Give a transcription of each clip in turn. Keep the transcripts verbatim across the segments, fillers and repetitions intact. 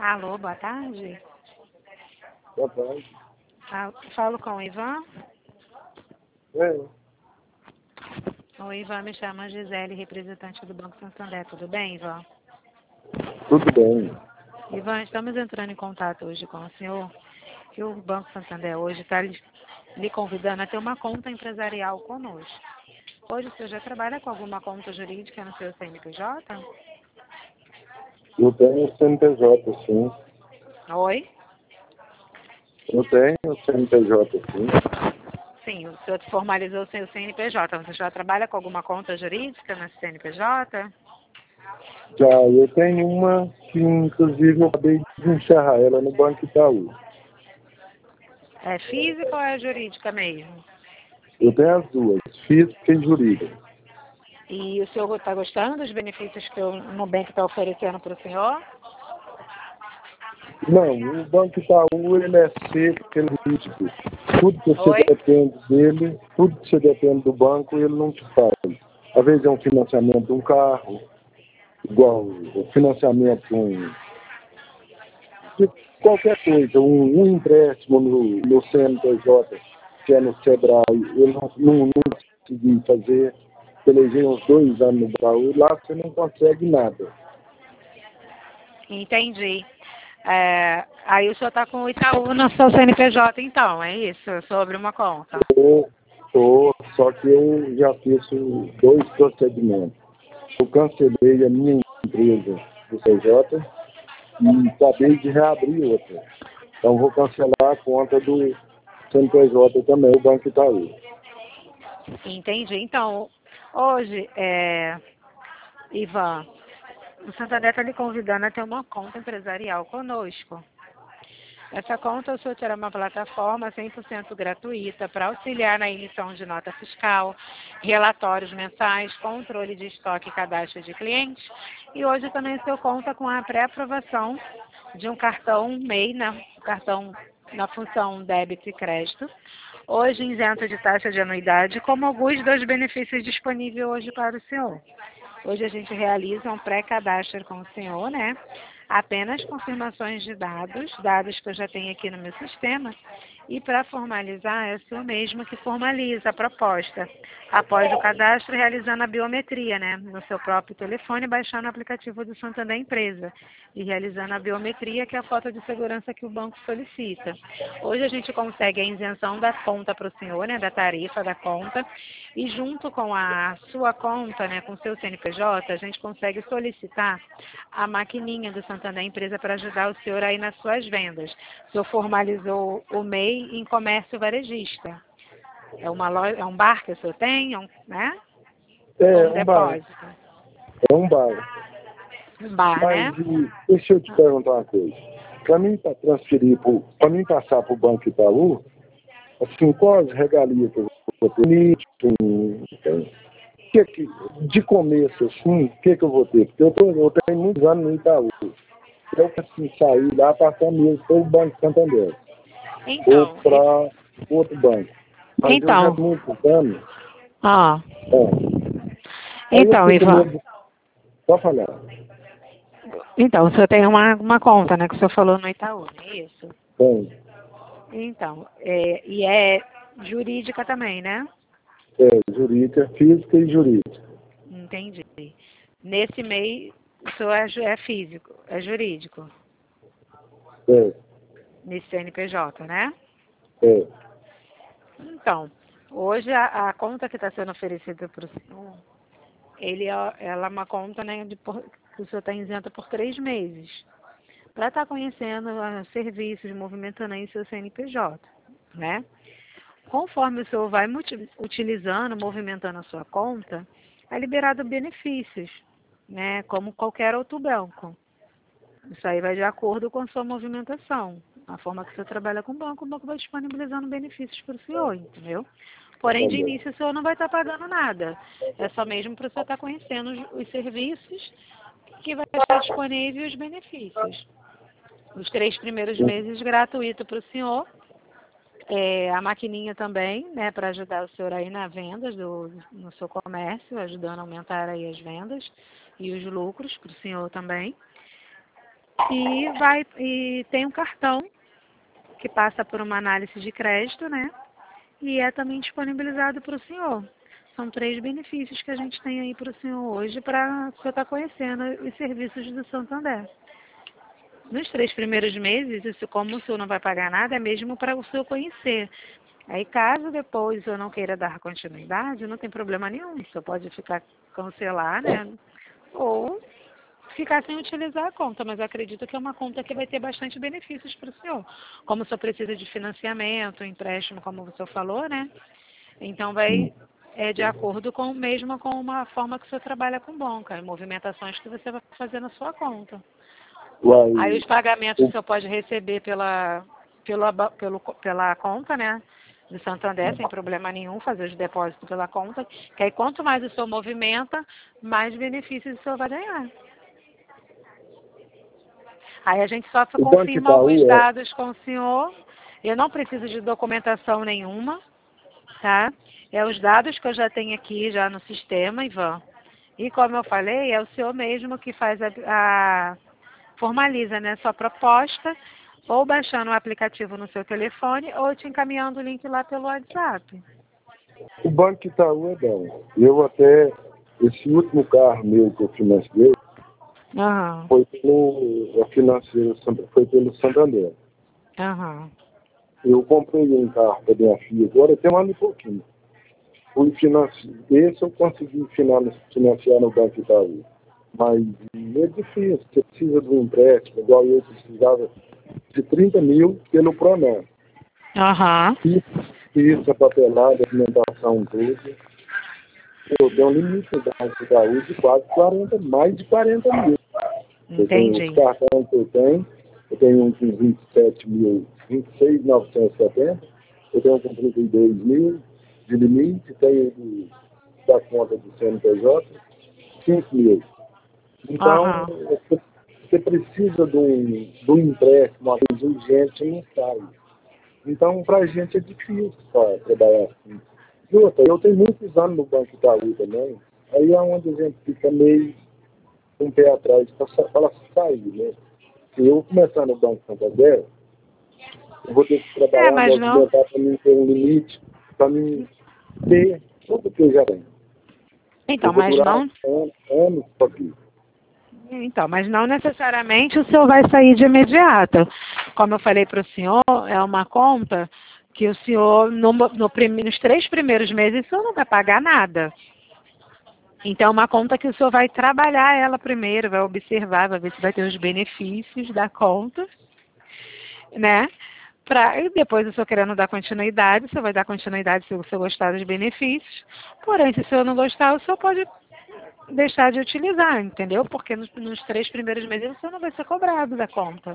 Alô, boa tarde. Boa tarde. Ah, falo com o Ivan. É, O Ivan, me chama Gisele, representante do Banco Santander. Tudo bem, Ivan? tudo bem. Ivan, estamos entrando em contato hoje com o senhor, que o Banco Santander hoje está lhe, lhe convidando a ter uma conta empresarial conosco. Hoje o senhor já trabalha com alguma conta jurídica no seu C N P J? Eu tenho C N P J, sim. Oi? Eu tenho C N P J, sim. Sim, o senhor formalizou o seu C N P J. Você já trabalha com alguma conta jurídica no C N P J? Já eu tenho uma que, inclusive, eu acabei de encerrar ela no Banco Itaú. É física ou é jurídica mesmo? Eu tenho as duas, física e jurídica. E o senhor está gostando dos benefícios que o Nubank está oferecendo para o senhor? Não, o Banco Itaú, ele é seco, ele é rígido. Tudo que você Oi? depende dele, tudo que você depende do banco, ele não te faz. Às vezes é um financiamento de um carro, igual o financiamento de um de qualquer coisa, um, um empréstimo no, no C N P J, que é no Sebrae, eu não, não, não consegui fazer, pelejei uns dois anos no baú, lá você não consegue nada. Entendi. É, aí o senhor está com o Itaú no seu C N P J, então, é isso? Sobre uma conta. Tô, tô, só que eu já fiz dois procedimentos. Eu cancelei a minha empresa do P J e acabei de reabrir outra. Então vou cancelar a conta do C N P J também, o Banco Itaú. Entendi. Então, hoje, é, Ivan, o Santander está lhe convidando a ter uma conta empresarial conosco. Essa conta, o senhor terá uma plataforma cem por cento gratuita para auxiliar na emissão de nota fiscal, relatórios mensais, controle de estoque e cadastro de clientes. E hoje também o senhor conta com a pré-aprovação de um cartão M E I, né? cartão na função débito e crédito, hoje isento de taxa de anuidade, como alguns dos benefícios disponíveis hoje para o senhor. Hoje a gente realiza um pré-cadastro com o senhor, né? Apenas confirmações de dados, dados que eu já tenho aqui no meu sistema. E para formalizar, é o senhor mesmo que formaliza a proposta. Após o cadastro, realizando a biometria, né? No seu próprio telefone, baixando o aplicativo do Santander Empresa. E realizando a biometria, que é a foto de segurança que o banco solicita. Hoje a gente consegue a isenção da conta para o senhor, né? Da tarifa da conta. E junto com a sua conta, né? Com o seu C N P J, a gente consegue solicitar a maquininha do Santander Empresa para ajudar o senhor aí nas suas vendas. O senhor formalizou o M E I em comércio varejista. É, uma loja, é um bar que o senhor tem, é um, né? Ou É, um um bar. depósito? É um bar. Um bar, Mas né? e, deixa eu te perguntar uma coisa. Para mim para transferir, para mim passar para o Banco Itaú, assim, quais regalias que eu vou ter? Um, que, que, de começo, assim, o que, que eu vou ter? Porque eu, tô, eu tenho muitos anos no Itaú. Eu assim, sair lá, passar mesmo pelo Banco Santander. Ou Então, e- para outro banco. Mas eu já então, tenho muitos anos. ó, É. Aí eu então, fiquei com Ivan, medo. Pode falar. então, o senhor tem uma, uma conta, né, que o senhor falou no Itaú, não é isso? Bem, Então, é, e é jurídica também, né? é, jurídica, física e jurídica. Entendi. Nesse meio, o senhor é, ju- é físico, é jurídico, É, nesse C N P J, né? é. Então, hoje a, a conta que está sendo oferecida para o senhor, ele é, ela é uma conta, né, de, por, que o senhor está isento por três meses. Para estar conhecendo os serviços, movimentando aí seu C N P J, né? Conforme o senhor vai multi- utilizando, movimentando a sua conta, é liberado benefícios, né? Como qualquer outro banco. Isso aí vai de acordo com a sua movimentação. A forma que você trabalha com o banco, o banco vai disponibilizando benefícios para o senhor, entendeu? Porém, de Entendeu? início, o senhor não vai estar pagando nada. É só mesmo para o senhor estar conhecendo os, os serviços que vai estar disponível e os benefícios. Os três primeiros meses gratuito para o senhor. É, a maquininha também, né, para ajudar o senhor aí nas vendas do, no seu comércio, ajudando a aumentar aí as vendas e os lucros para o senhor também. e, vai, e tem um cartão que passa por uma análise de crédito, né? E é também disponibilizado para o senhor. São três benefícios que a gente tem aí para o senhor hoje, para o senhor estar conhecendo os serviços do Santander. Nos três primeiros meses, isso, como o senhor não vai pagar nada, é mesmo para o senhor conhecer. Aí, caso depois o senhor não queira dar continuidade, não tem problema nenhum. O senhor pode ficar, cancelar, né? Ou ficar sem utilizar a conta, mas eu acredito que é uma conta que vai ter bastante benefícios para o senhor. Como o senhor precisa de financiamento, empréstimo, como o senhor falou, né? Então vai é, de acordo com mesmo com uma forma que o senhor trabalha com banca, movimentações que você vai fazer na sua conta. Uai, Aí os pagamentos o, o senhor pode receber pela, pela, pelo, pela conta, né? Do Santander, sem problema nenhum, fazer os depósitos pela conta, que aí quanto mais o senhor movimenta, mais benefícios o senhor vai ganhar. Aí a gente só o Banco confirma alguns Itaú é, dados com o senhor. Eu não preciso de documentação nenhuma, tá? É os dados que eu já tenho aqui já no sistema, Ivan. E como eu falei, é o senhor mesmo que faz a, a formaliza, né, sua proposta, ou baixando o aplicativo no seu telefone, ou te encaminhando o link lá pelo WhatsApp. o Banco Itaú é bom. Eu até, esse último carro meu que eu financiei, Aham, foi pelo, a financeira, foi pelo Santander. aham. Eu comprei um carro para minha filha agora, tem um ano e pouquinho. Fui financiar, esse eu consegui finan- financiar no Banco Itaú. Mas é difícil, você precisa de um empréstimo, igual eu precisava de trinta mil pelo Pronam. Aham. E fiz a papelada, a documentação toda. Eu dei um limite no Banco Itaú de quase quarenta, mais de quarenta mil. Eu tenho os Entendi. cartões que eu tenho, eu tenho um com vinte e sete mil, vinte e seis mil novecentos e setenta, eu tenho um com trinta e dois mil de limite, tenho do, da conta do C N P J, cinco mil. Então, Aham. você, você precisa de um, de um empréstimo, uma coisa urgente, não sai. Então, para a gente é difícil pra trabalhar assim. E outra, eu tenho muitos anos no Banco Itaú também, aí é onde a gente fica meio um pé atrás para sair, né? Se eu começar no Banco Santander, eu vou ter que É, trabalhar, mas não. movimentar para mim ter um limite, para mim ter tudo que eu já tenho. Eu Então, vou mas durar não. anos, anos aqui. Então, mas não necessariamente o senhor vai sair de imediato. Como eu falei para o senhor, é uma conta que o senhor, no, no, prim- nos três primeiros meses, o senhor não vai pagar nada. Então, é uma conta que o senhor vai trabalhar ela primeiro, vai observar, vai ver se vai ter os benefícios da conta, né? Pra, e depois o senhor querendo dar continuidade, o senhor vai dar continuidade se o senhor gostar dos benefícios. Porém, se o senhor não gostar, o senhor pode deixar de utilizar, entendeu? Porque nos, nos três primeiros meses o senhor não vai ser cobrado da conta.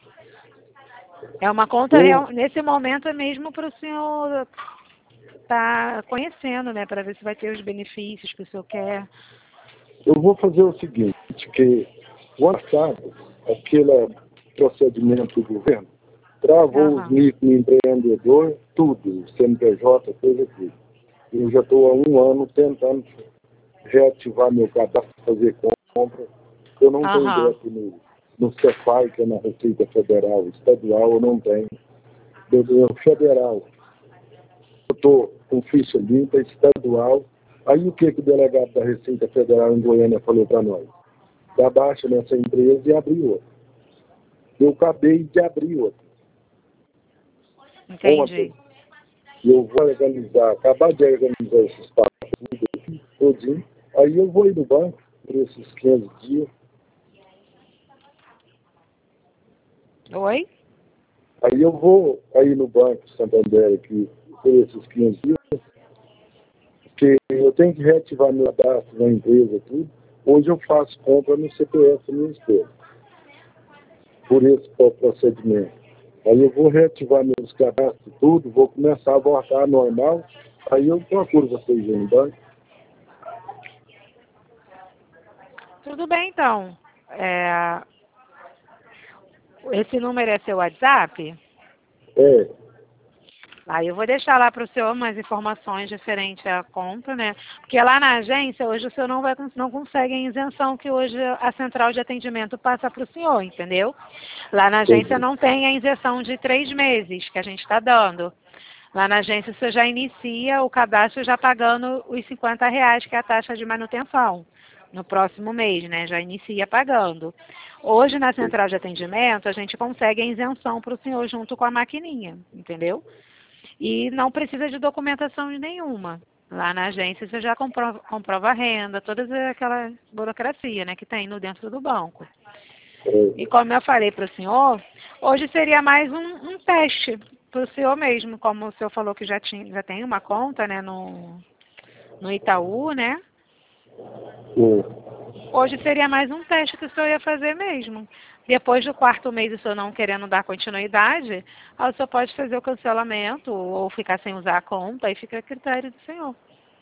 É uma conta, Eu, real, nesse momento é mesmo para o senhor estar conhecendo, né? Para ver se vai ter os benefícios que o senhor quer. eu vou fazer o seguinte, que o ano passado, aquele procedimento do governo, travou os Aham, microempreendedores, tudo, C N P J, coisa tudo. Eu já estou há um ano tentando reativar meu cadastro, fazer compra. Eu não tenho aham, débito no, no Cefai, que é na Receita Federal, estadual eu não tenho. Eu tenho federal. Eu estou com ficha limpa, estadual. Aí o que, que o delegado da Receita Federal em Goiânia falou para nós? Dá baixa nessa empresa e abrir outra. Eu acabei de abrir outra. Ontem, entendi. eu vou organizar, acabar de organizar esses papéis todinho. Aí eu vou ir no banco por esses quinze dias. Oi? Aí eu vou aí no Banco Santander aqui por esses quinze dias, porque eu tenho que reativar meu cadastro na empresa, tudo. Hoje eu faço compra no C P F da minha esposa, por esse procedimento. Aí eu vou reativar meus cadastros, tudo, vou começar a voltar normal. Aí eu procuro vocês aí no banco. Tudo bem, então. É, esse número é seu WhatsApp? É, Aí eu vou deixar lá para o senhor umas informações referentes à conta, né? Porque lá na agência, hoje o senhor não, vai, não consegue a isenção que hoje a central de atendimento passa para o senhor, entendeu? Lá na agência não tem a isenção de três meses que a gente está dando. Lá na agência o senhor já inicia o cadastro já pagando os cinquenta reais, que é a taxa de manutenção. No próximo mês, né? Já inicia pagando. Hoje, na central de atendimento, a gente consegue a isenção para o senhor junto com a maquininha, entendeu? E não precisa de documentação nenhuma. Lá na agência você já comprova, comprova a renda, toda aquela burocracia, né, que tem no dentro do banco. E como eu falei para o senhor, hoje seria mais um, um teste para o senhor mesmo, como o senhor falou que já, tinha, já tem uma conta, né, no, no Itaú, né? Sim. Hoje seria mais um teste que o senhor ia fazer mesmo. Depois do quarto mês, o senhor não querendo dar continuidade, aí o senhor pode fazer o cancelamento ou ficar sem usar a conta, aí fica a critério do senhor.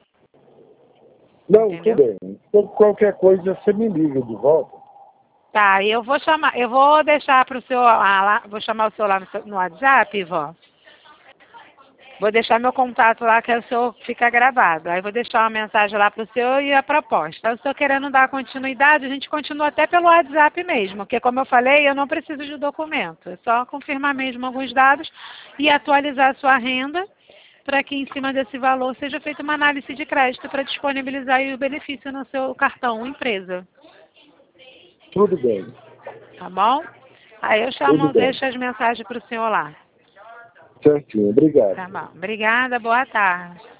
Não, Entendeu? tudo bem. Então, qualquer coisa você me liga de volta. Tá, eu vou chamar, eu vou deixar para o senhor, ah, lá, vou chamar o senhor lá no, seu- no WhatsApp, vó. Vou deixar meu contato lá, que o senhor fica gravado. Aí vou deixar uma mensagem lá para o senhor e a proposta. Aí o senhor querendo dar continuidade, a gente continua até pelo WhatsApp mesmo, porque como eu falei, eu não preciso de documento. É só confirmar mesmo alguns dados e atualizar a sua renda para que em cima desse valor seja feita uma análise de crédito para disponibilizar aí o benefício no seu cartão empresa. Tudo bem. Tá bom? Aí eu chamo, Tudo bem. deixo as mensagens para o senhor lá. Certinho. Obrigado. Tá bom. Obrigada, boa tarde.